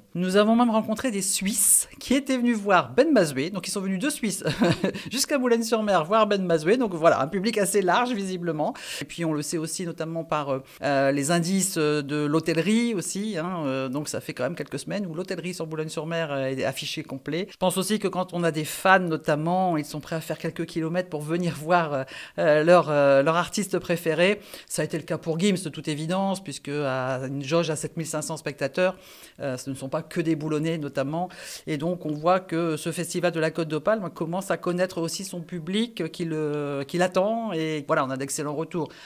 Nous avons même rencontré des Suisses qui étaient venus voir Ben Mazoué. Donc ils sont venus de Suisse jusqu'à Boulogne-sur-Mer voir Ben Mazoué. Donc voilà, un public assez large visiblement. Et puis on le sait aussi notamment par les indices de l'hôtellerie aussi. Donc ça fait quand même quelques semaines où l'hôtellerie sur Boulogne-sur-Mer est affichée complet. Je pense aussi que quand on a des fans notamment, ils sont prêts à faire quelques kilomètres pour venir voir leur artiste préféré. Ça a été le cas pour Gims de toute évidence, puisque à une jauge à 7500 spectateurs, ce ne sont pas que des Boulonnais notamment. Et donc on voit que ce festival de la Côte d'Opale commence à connaître aussi son public qui l'attend. Et voilà, on a d'excellents retours.